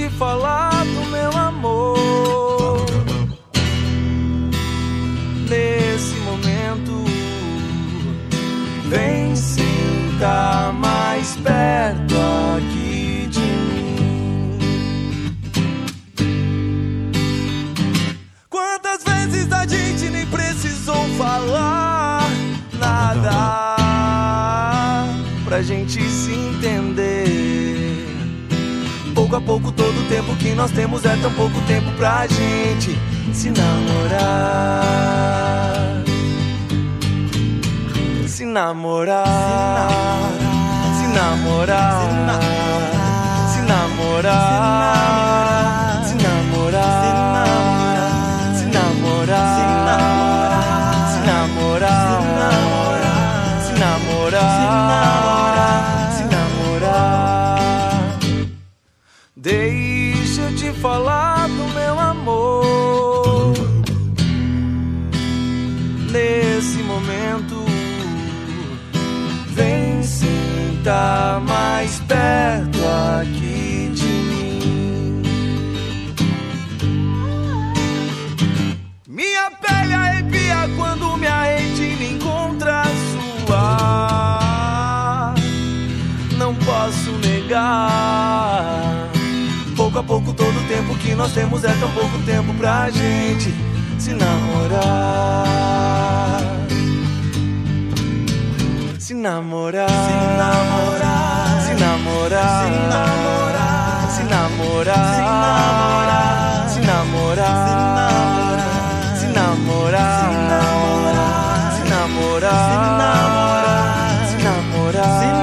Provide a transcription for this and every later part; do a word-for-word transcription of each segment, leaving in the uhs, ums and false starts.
te falar do meu amor. Nesse momento, vem sentar mais perto aqui de mim. Quantas vezes a gente nem precisou falar nada pra gente se entender. Pouco a pouco todo o tempo que nós temos é tão pouco tempo pra gente se namorar. Se namorar. Se namorar. Se namorar. Se namorar. Se namorar. Se namorar. Se namorar. Se namorar. Deixa eu te falar do meu amor. Nesse momento, vem sentar mais perto aqui de mim. Minha pele arrepia quando minha rede me encontra sua. Não posso negar. Pouco a pouco todo o tempo que nós temos é tão pouco tempo pra gente se namorar. Se namorar. Se namorar. Se namorar. Se namorar. Se namorar. Se namorar. Se namorar. Se namorar. Se namorar. Se namorar. Se namorar. Se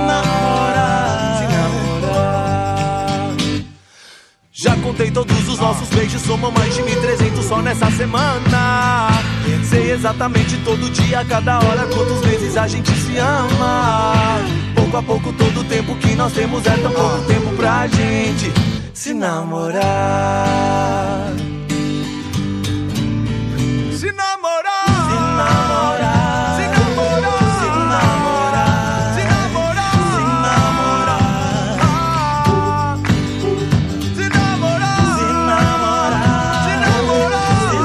namorar. Já contei todos os nossos beijos, somam mais de mil e trezentos só nessa semana. Sei exatamente todo dia, cada hora, quantos vezes a gente se ama. Pouco a pouco todo o tempo que nós temos é tão pouco tempo pra gente se namorar. Se namorar. Se namorar. Se namorar. Se namorar. Se namorar. Se namorar. Se namorar. Se namorar. Se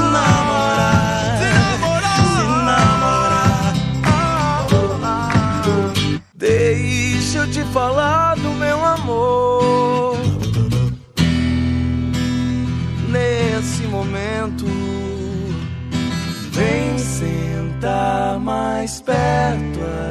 namorar. Deixa eu te falar do meu amor. Nesse momento, vem sentar mais perto